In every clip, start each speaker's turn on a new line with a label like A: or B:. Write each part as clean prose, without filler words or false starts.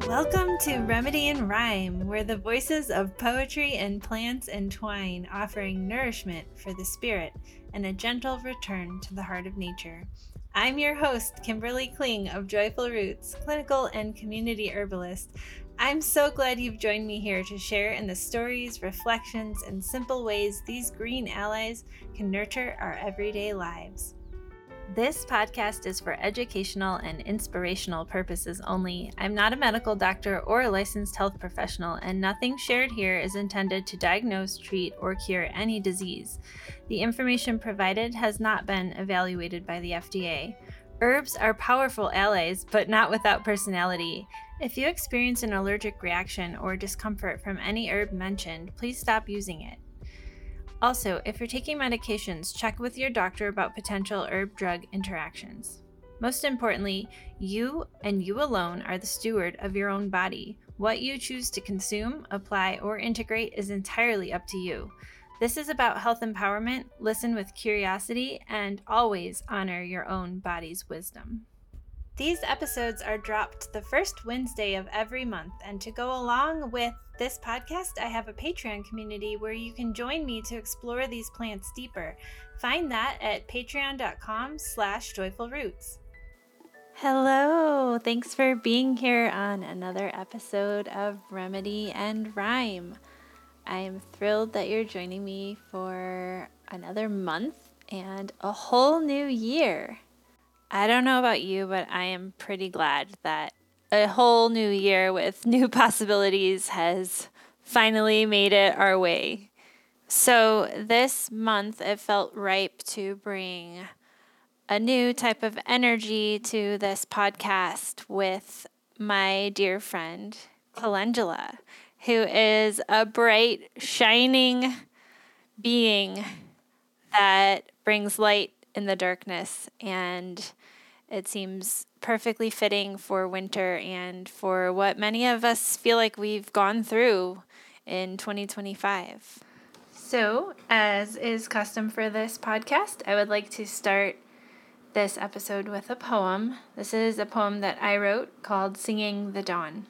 A: Welcome to Remedy and Rhyme, where the voices of poetry and plants entwine, offering nourishment for the spirit and a gentle return to the heart of nature. I'm your host, Kimberly Kling of Joyful Roots, clinical and community herbalist. I'm so glad you've joined me here to share in the stories, reflections, and simple ways these green allies can nurture our everyday lives. This podcast is for educational and inspirational purposes only. I'm not a medical doctor or a licensed health professional, and nothing shared here is intended to diagnose, treat, or cure any disease. The information provided has not been evaluated by the FDA. Herbs are powerful allies, but not without personality. If you experience an allergic reaction or discomfort from any herb mentioned, please stop using it. Also, if you're taking medications, check with your doctor about potential herb-drug interactions. Most importantly, you and you alone are the steward of your own body. What you choose to consume, apply, or integrate is entirely up to you. This is about health empowerment, listen with curiosity, and always honor your own body's wisdom. These episodes are dropped the first Wednesday of every month, and to go along with this podcast, I have a Patreon community where you can join me to explore these plants deeper. Find that at patreon.com/joyfulroots. Hello, thanks for being here on another episode of Remedy and Rhyme. I'm thrilled that you're joining me for another month and a whole new year. I don't know about you, but I am pretty glad that a whole new year with new possibilities has finally made it our way. So this month, it felt ripe to bring a new type of energy to this podcast with my dear friend, Calendula, who is a bright, shining being that brings light in the darkness, and it seems perfectly fitting for winter and for what many of us feel like we've gone through in 2025. So, as is custom for this podcast, I would like to start this episode with a poem. This is a poem that I wrote called Singing the Dawn.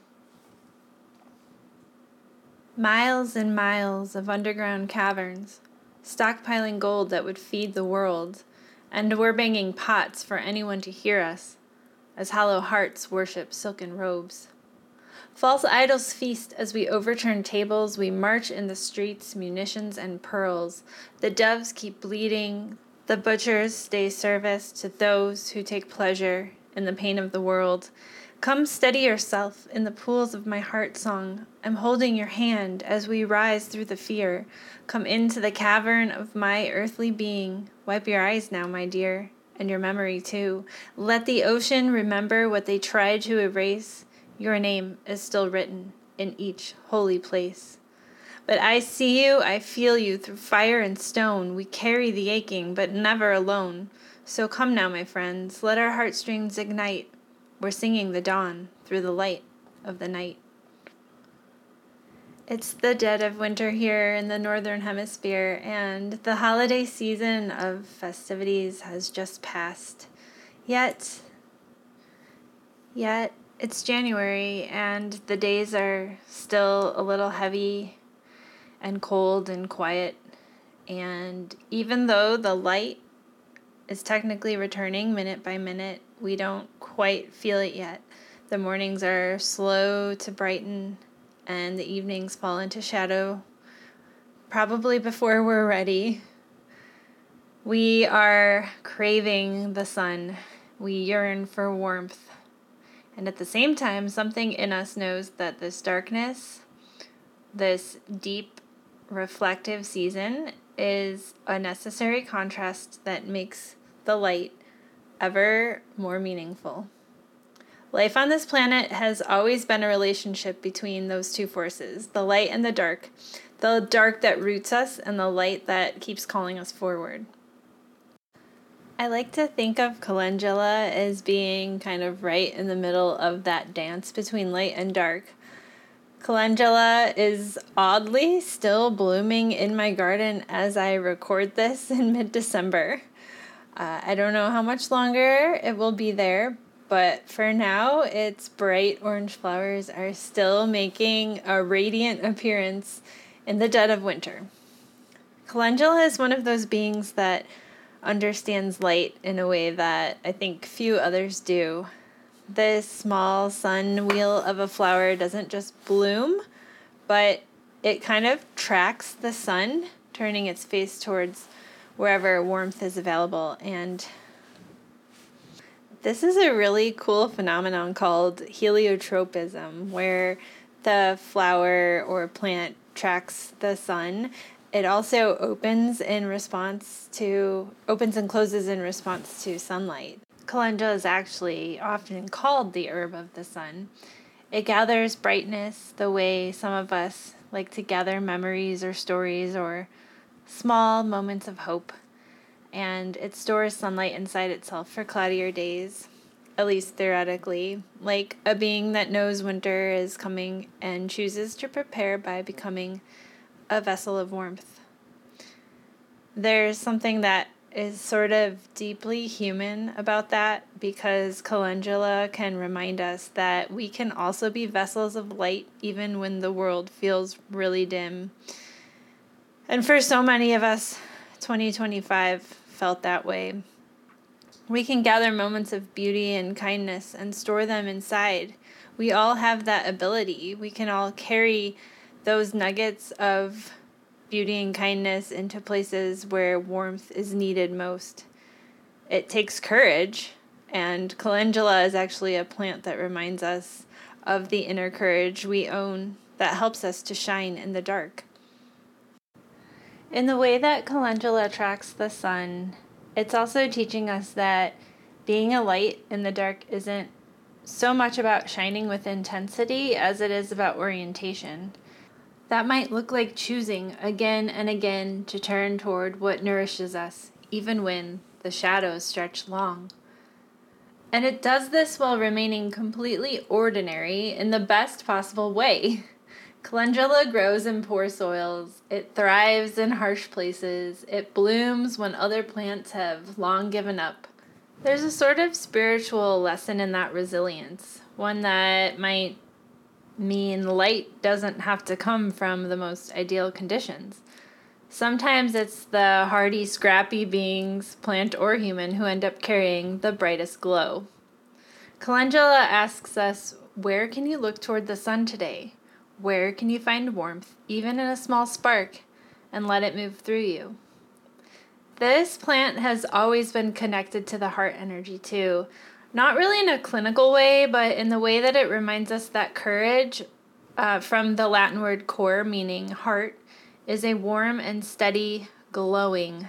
A: Miles and miles of underground caverns, stockpiling gold that would feed the world, and we're banging pots for anyone to hear us, as hollow hearts worship silken robes. False idols feast as we overturn tables, we march in the streets, munitions and pearls. The doves keep bleeding, the butchers stay service to those who take pleasure in the pain of the world. Come steady yourself in the pools of my heart song. I'm holding your hand as we rise through the fear. Come into the cavern of my earthly being. Wipe your eyes now, my dear, and your memory too. Let the ocean remember what they tried to erase. Your name is still written in each holy place. But I see you, I feel you through fire and stone. We carry the aching, but never alone. So come now, my friends, let our heartstrings ignite. We're singing the dawn through the light of the night. It's the dead of winter here in the Northern Hemisphere, and the holiday season of festivities has just passed. Yet, it's January, and the days are still a little heavy and cold and quiet. And even though the light is technically returning minute by minute, we don't quite feel it yet. The mornings are slow to brighten, and the evenings fall into shadow, probably before we're ready. We are craving the sun. We yearn for warmth. And at the same time, something in us knows that this darkness, this deep, reflective season, is a necessary contrast that makes the light ever more meaningful. Life on this planet has always been a relationship between those two forces, the light and the dark that roots us and the light that keeps calling us forward. I like to think of Calendula as being kind of right in the middle of that dance between light and dark. Calendula is oddly still blooming in my garden as I record this in mid-December. I don't know how much longer it will be there, but for now, its bright orange flowers are still making a radiant appearance in the dead of winter. Calendula is one of those beings that understands light in a way that I think few others do. This small sun wheel of a flower doesn't just bloom, but it kind of tracks the sun, turning its face towards wherever warmth is available. And this is a really cool phenomenon called heliotropism, where the flower or plant tracks the sun. It also opens and closes in response to sunlight. Calendula is actually often called the herb of the sun. It gathers brightness the way some of us like to gather memories or stories or small moments of hope. And it stores sunlight inside itself for cloudier days, at least theoretically, like a being that knows winter is coming and chooses to prepare by becoming a vessel of warmth. There's something that is sort of deeply human about that, because calendula can remind us that we can also be vessels of light even when the world feels really dim. And for so many of us, 2025 felt that way. We can gather moments of beauty and kindness and store them inside. We all have that ability. We can all carry those nuggets of beauty and kindness into places where warmth is needed most. It takes courage, and calendula is actually a plant that reminds us of the inner courage we own that helps us to shine in the dark. In the way that calendula tracks the sun, it's also teaching us that being a light in the dark isn't so much about shining with intensity as it is about orientation. That might look like choosing again and again to turn toward what nourishes us, even when the shadows stretch long. And it does this while remaining completely ordinary in the best possible way. Calendula grows in poor soils. It thrives in harsh places. It blooms when other plants have long given up. There's a sort of spiritual lesson in that resilience, one that might mean light doesn't have to come from the most ideal conditions. Sometimes it's the hardy, scrappy beings, plant or human, who end up carrying the brightest glow. Calendula asks us, where can you look toward the sun today? Where can you find warmth, even in a small spark, and let it move through you? This plant has always been connected to the heart energy too. Not really in a clinical way, but in the way that it reminds us that courage, from the Latin word cor, meaning heart, is a warm and steady glowing.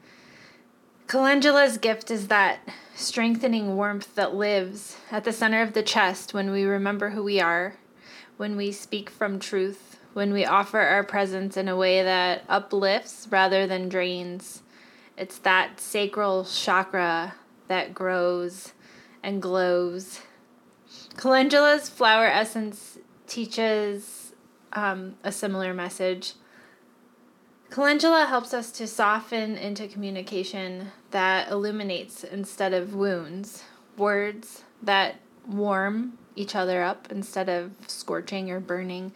A: Calendula's gift is that strengthening warmth that lives at the center of the chest when we remember who we are, when we speak from truth, when we offer our presence in a way that uplifts rather than drains. It's that sacral chakra that grows and glows. Calendula's flower essence teaches a similar message. Calendula helps us to soften into communication that illuminates instead of wounds, words that warm each other up instead of scorching or burning.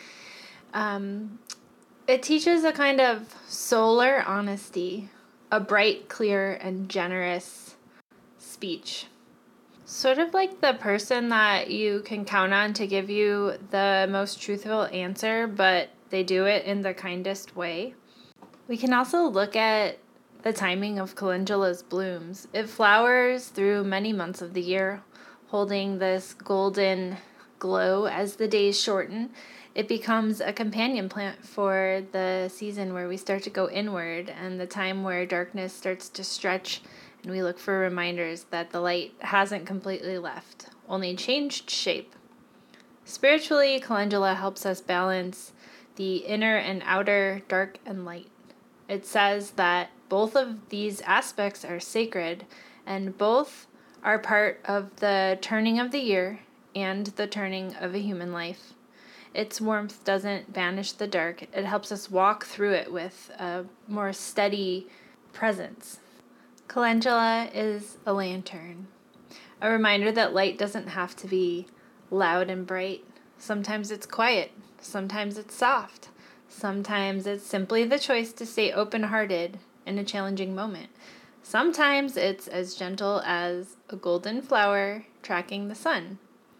A: It teaches a kind of solar honesty, a bright, clear, and generous speech. Sort of like the person that you can count on to give you the most truthful answer, but they do it in the kindest way. We can also look at the timing of calendula's blooms. It flowers through many months of the year, holding this golden glow as the days shorten. It becomes a companion plant for the season where we start to go inward and the time where darkness starts to stretch, and we look for reminders that the light hasn't completely left, only changed shape. Spiritually, calendula helps us balance the inner and outer, dark and light. It says that both of these aspects are sacred, and both are part of the turning of the year and the turning of a human life. Its warmth doesn't banish the dark. It helps us walk through it with a more steady presence. Calendula is a lantern, A reminder that light doesn't have to be loud and bright. Sometimes it's quiet. Sometimes it's soft. Sometimes it's simply the choice to stay open-hearted in a challenging moment. Sometimes it's as gentle as a golden flower tracking the sun.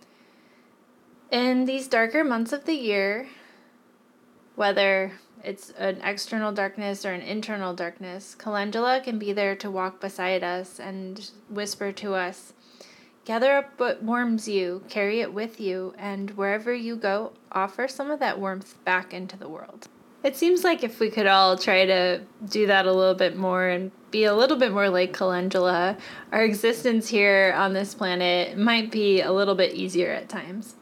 A: In these darker months of the year, whether it's an external darkness or an internal darkness, Calendula can be there to walk beside us and whisper to us, gather up what warms you, carry it with you, and wherever you go, offer some of that warmth back into the world. It seems like if we could all try to do that a little bit more and be a little bit more like Calendula, our existence here on this planet might be a little bit easier at times.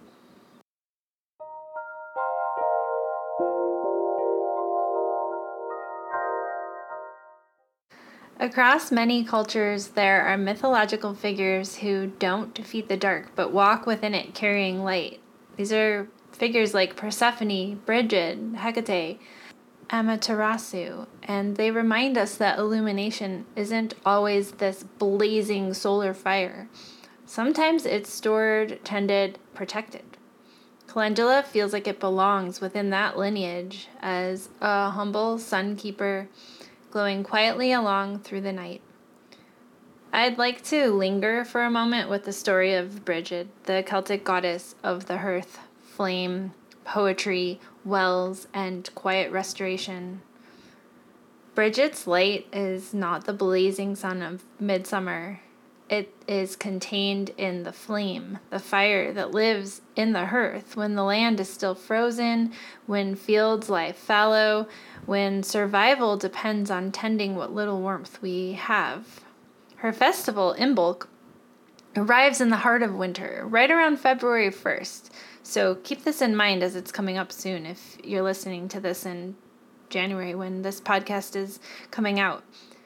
A: Across many cultures, there are mythological figures who don't defeat the dark, but walk within it carrying light. These are figures like Persephone, Bridget, Hecate, Amaterasu, and they remind us that illumination isn't always this blazing solar fire. Sometimes it's stored, tended, protected. Calendula feels like it belongs within that lineage as a humble sun keeper, glowing quietly along through the night. I'd like to linger for a moment with the story of Bridget, the Celtic goddess of the hearth, flame, poetry, wells, and quiet restoration. Bridget's light is not the blazing sun of midsummer. It is contained in the flame, the fire that lives in the hearth when the land is still frozen, when fields lie fallow, when survival depends on tending what little warmth we have. Her festival, Imbolc, arrives in the heart of winter, right around February 1st. So keep this in mind as it's coming up soon if you're listening to this in January when this podcast is coming out.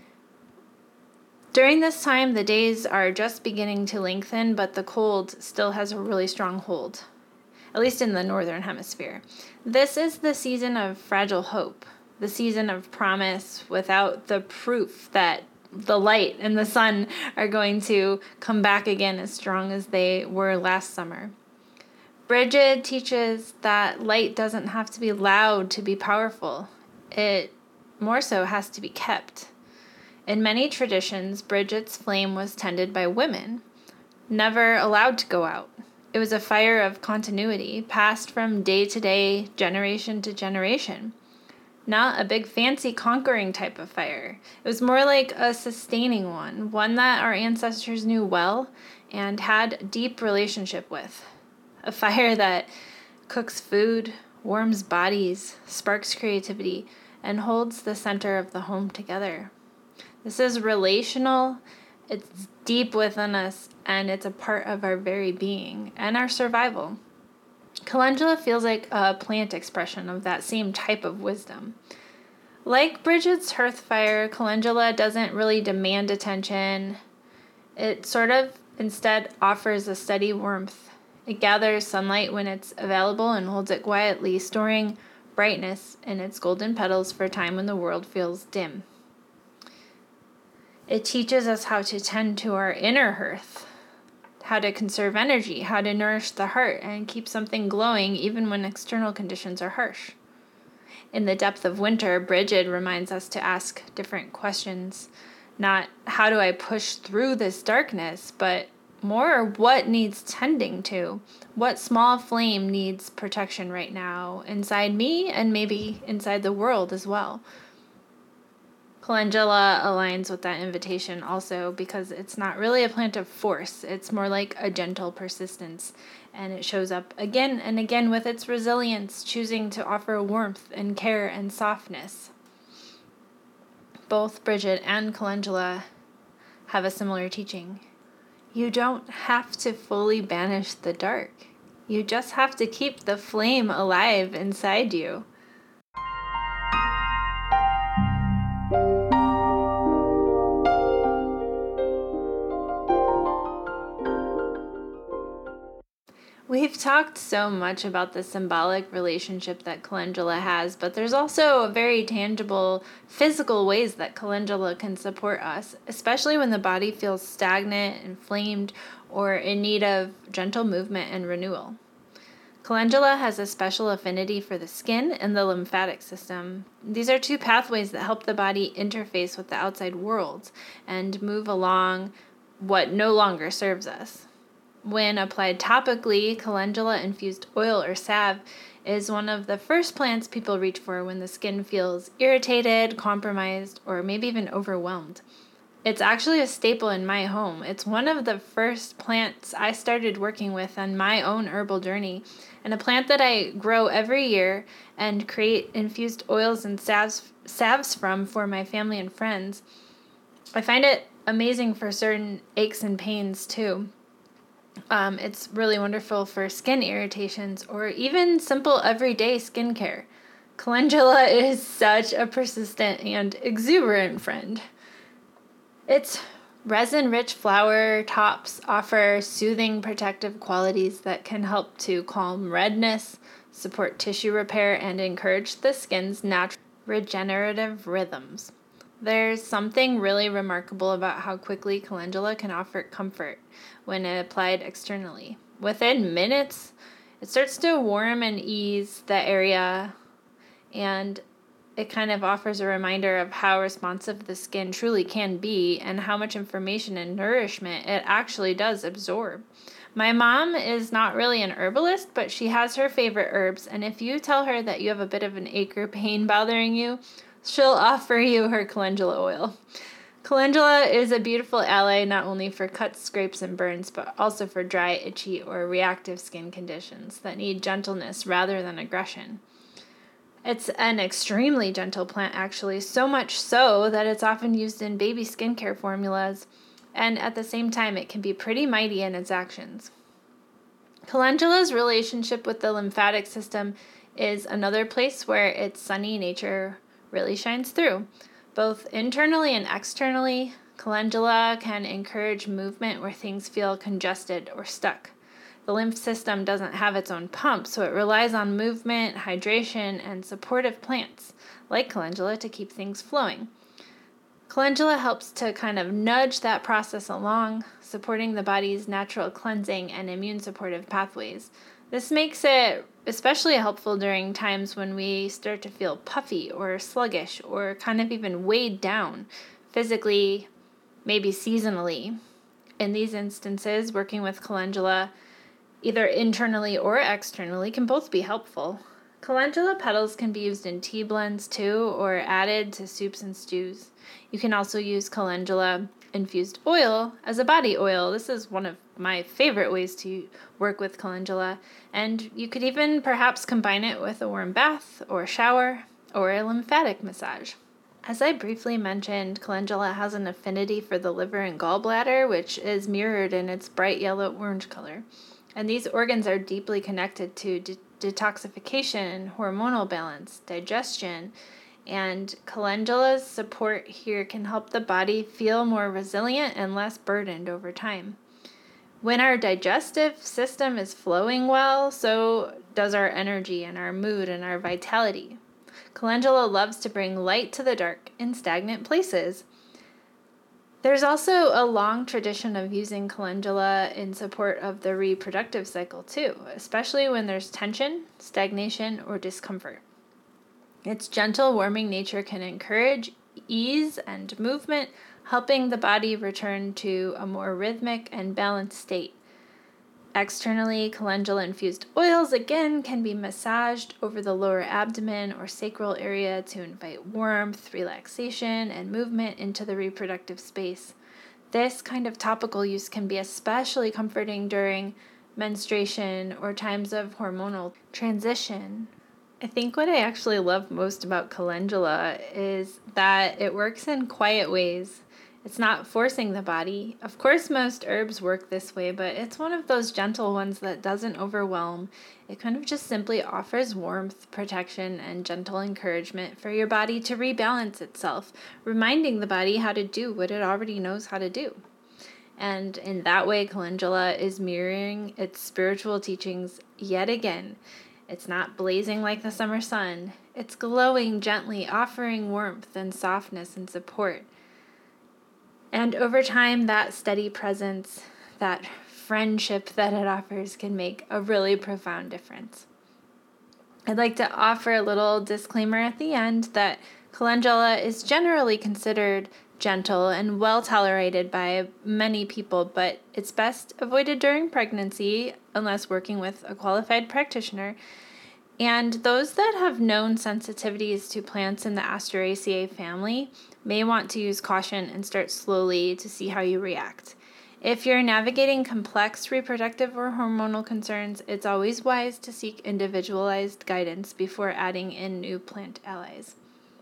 A: During this time, the days are just beginning to lengthen, but the cold still has a really strong hold, at least in the northern hemisphere. This is the season of fragile hope, the season of promise without the proof that the light and the sun are going to come back again as strong as they were last summer. Bridget teaches that light doesn't have to be loud to be powerful. It more so has to be kept. In many traditions, Bridget's flame was tended by women, never allowed to go out. It was a fire of continuity, passed from day to day, generation to generation. Not a big fancy conquering type of fire. It was more like a sustaining one that our ancestors knew well and had deep relationship with. A fire that cooks food, warms bodies, sparks creativity, and holds the center of the home together. This is relational, it's deep within us, and it's a part of our very being and our survival. Calendula feels like a plant expression of that same type of wisdom. Like Bridget's hearth fire, Calendula doesn't really demand attention. It sort of instead offers a steady warmth. It gathers sunlight when it's available and holds it quietly, storing brightness in its golden petals for a time when the world feels dim. It teaches us how to tend to our inner hearth, how to conserve energy, how to nourish the heart and keep something glowing even when external conditions are harsh. In the depth of winter, Bridget reminds us to ask different questions. Not how do I push through this darkness, but more what needs tending to? What small flame needs protection right now inside me and maybe inside the world as well? Calendula aligns with that invitation also because it's not really a plant of force. It's more like a gentle persistence, and it shows up again and again with its resilience, choosing to offer warmth and care and softness. Both Bridget and Calendula have a similar teaching. You don't have to fully banish the dark. You just have to keep the flame alive inside you. We We've talked so much about the symbolic relationship that calendula has, but there's also very tangible physical ways that calendula can support us, especially when the body feels stagnant, inflamed, or in need of gentle movement and renewal. Calendula has a special affinity for the skin and the lymphatic system. These are two pathways that help the body interface with the outside world and move along what no longer serves us. When applied topically, calendula-infused oil or salve is one of the first plants people reach for when the skin feels irritated, compromised, or maybe even overwhelmed. It's actually a staple in my home. It's one of the first plants I started working with on my own herbal journey, and a plant that I grow every year and create infused oils and salves from for my family and friends. I find it amazing for certain aches and pains too. It's really wonderful for skin irritations or even simple everyday skincare. Calendula is such a persistent and exuberant friend. Its resin-rich flower tops offer soothing protective qualities that can help to calm redness, support tissue repair, and encourage the skin's natural regenerative rhythms. There's something really remarkable about how quickly calendula can offer comfort when applied externally. Within minutes, it starts to warm and ease the area, and it kind of offers a reminder of how responsive the skin truly can be and how much information and nourishment it actually does absorb. My mom is not really an herbalist, but she has her favorite herbs, and if you tell her that you have a bit of an ache or pain bothering you, she'll offer you her calendula oil. Calendula is a beautiful ally not only for cuts, scrapes, and burns, but also for dry, itchy, or reactive skin conditions that need gentleness rather than aggression. It's an extremely gentle plant, actually, so much so that it's often used in baby skincare formulas, and at the same time, it can be pretty mighty in its actions. Calendula's relationship with the lymphatic system is another place where its sunny nature really shines through. Both internally and externally, calendula can encourage movement where things feel congested or stuck. The lymph system doesn't have its own pump, so it relies on movement, hydration, and supportive plants, like calendula, to keep things flowing. Calendula helps to kind of nudge that process along, supporting the body's natural cleansing and immune supportive pathways. This makes it especially helpful during times when we start to feel puffy or sluggish or kind of even weighed down physically, maybe seasonally. In these instances, working with calendula, either internally or externally, can both be helpful. Calendula petals can be used in tea blends too, or added to soups and stews. You can also use calendula infused oil as a body oil. This is one of my favorite ways to work with calendula, and you could even perhaps combine it with a warm bath or shower or a lymphatic massage. As I briefly mentioned, calendula has an affinity for the liver and gallbladder, which is mirrored in its bright yellow-orange color. And these organs are deeply connected to detoxification, hormonal balance, digestion, and calendula's support here can help the body feel more resilient and less burdened over time. When our digestive system is flowing well, so does our energy and our mood and our vitality. Calendula loves to bring light to the dark in stagnant places. There's also a long tradition of using calendula in support of the reproductive cycle too, especially when there's tension, stagnation, or discomfort. Its gentle, warming nature can encourage ease and movement, helping the body return to a more rhythmic and balanced state. Externally, calendula-infused oils, again, can be massaged over the lower abdomen or sacral area to invite warmth, relaxation, and movement into the reproductive space. This kind of topical use can be especially comforting during menstruation or times of hormonal transition. I think what I actually love most about calendula is that it works in quiet ways. It's not forcing the body. Of course, most herbs work this way, but it's one of those gentle ones that doesn't overwhelm. It kind of just simply offers warmth, protection, and gentle encouragement for your body to rebalance itself, reminding the body how to do what it already knows how to do. And in that way, calendula is mirroring its spiritual teachings yet again. It's not blazing like the summer sun. It's glowing gently, offering warmth and softness and support. And over time, that steady presence, that friendship that it offers can make a really profound difference. I'd like to offer a little disclaimer at the end that calendula is generally considered gentle and well tolerated by many people, but it's best avoided during pregnancy unless working with a qualified practitioner. And those that have known sensitivities to plants in the Asteraceae family may want to use caution and start slowly to see how you react. If you're navigating complex reproductive or hormonal concerns, it's always wise to seek individualized guidance before adding in new plant allies.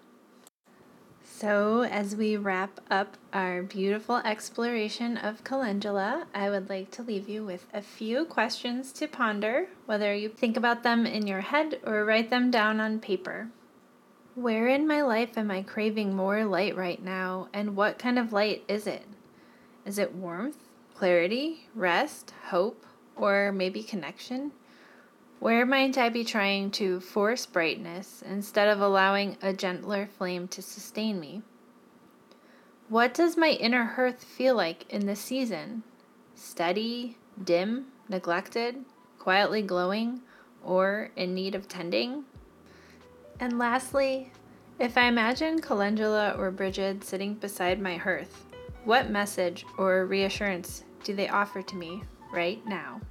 A: So, as we wrap up our beautiful exploration of calendula, I would like to leave you with a few questions to ponder, whether you think about them in your head or write them down on paper. Where in my life am I craving more light right now, and what kind of light is it? Is it warmth, clarity, rest, hope, or maybe connection? Where might I be trying to force brightness instead of allowing a gentler flame to sustain me? What does my inner hearth feel like in this season? Steady, dim, neglected, quietly glowing, or in need of tending? And lastly, if I imagine Calendula or Brigid sitting beside my hearth, what message or reassurance do they offer to me right now?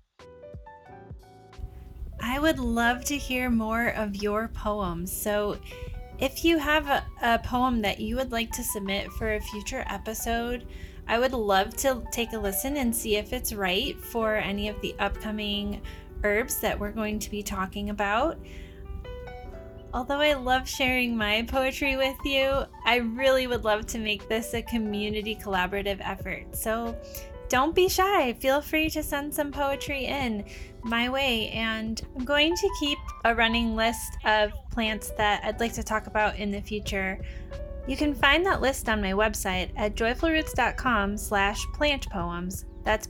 A: I would love to hear more of your poems. So if you have a poem that you would like to submit for a future episode, I would love to take a listen and see if it's right for any of the upcoming herbs that we're going to be talking about. Although I love sharing my poetry with you, I really would love to make this a community collaborative effort. So don't be shy. Feel free to send some poetry in my way, and I'm going to keep a running list of plants that I'd like to talk about in the future. You can find that list on my website at joyfulroots.com/plantpoems. That's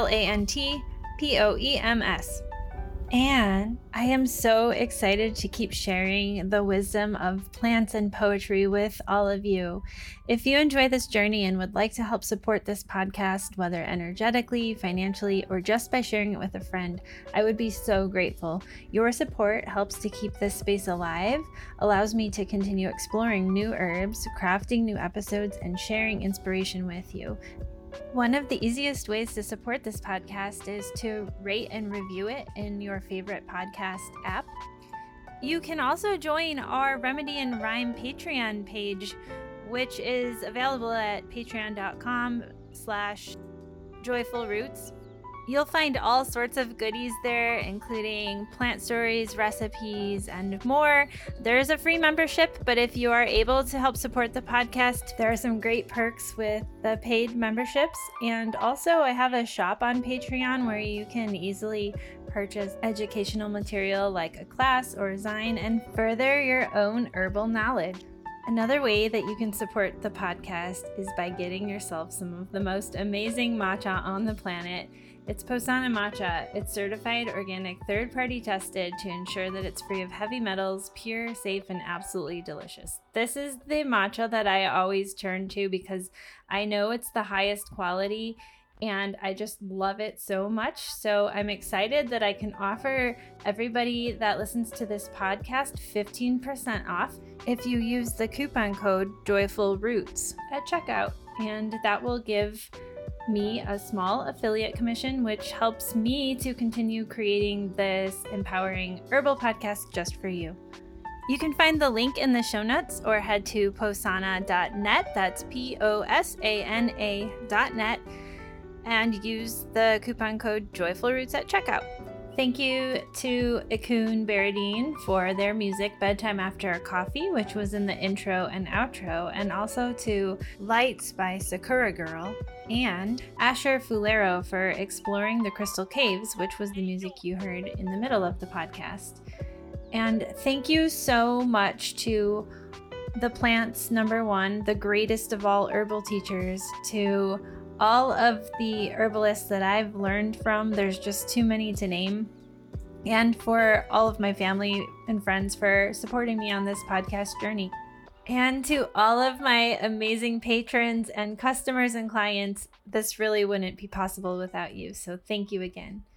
A: PLANTPOEMS. And I am so excited to keep sharing the wisdom of plants and poetry with all of you. If you enjoy this journey and would like to help support this podcast, whether energetically, financially, or just by sharing it with a friend, I would be so grateful. Your support helps to keep this space alive, allows me to continue exploring new herbs, crafting new episodes, and sharing inspiration with you. One of the easiest ways to support this podcast is to rate and review it in your favorite podcast app. You can also join our Remedy and Rhyme Patreon page, which is available at patreon.com/joyfulroots. You'll find all sorts of goodies there, including plant stories, recipes, and more. There's a free membership, but if you are able to help support the podcast, there are some great perks with the paid memberships. And also, I have a shop on Patreon where you can easily purchase educational material like a class or a zine and further your own herbal knowledge. Another way that you can support the podcast is by getting yourself some of the most amazing matcha on the planet. It's Posana Matcha. It's certified, organic, third-party tested to ensure that it's free of heavy metals, pure, safe, and absolutely delicious. This is the matcha that I always turn to because I know it's the highest quality and I just love it so much. So I'm excited that I can offer everybody that listens to this podcast 15% off if you use the coupon code JOYFULROOTS at checkout. And that will give me a small affiliate commission, which helps me to continue creating this empowering herbal podcast just for you. You can find the link in the show notes or head to posana.net, that's POSANA.net, and use the coupon code JOYFULROOTS at checkout. Thank you to Ikun Baradine for their music Bedtime After a Coffee, which was in the intro and outro, and also to Lights by Sakura Girl, and Asher Fulero for Exploring the Crystal Caves, which was the music you heard in the middle of the podcast. And thank you so much to the plants, number one, the greatest of all herbal teachers, to all of the herbalists that I've learned from. There's just too many to name. And for all of my family and friends for supporting me on this podcast journey. And to all of my amazing patrons and customers and clients, this really wouldn't be possible without you. So thank you again.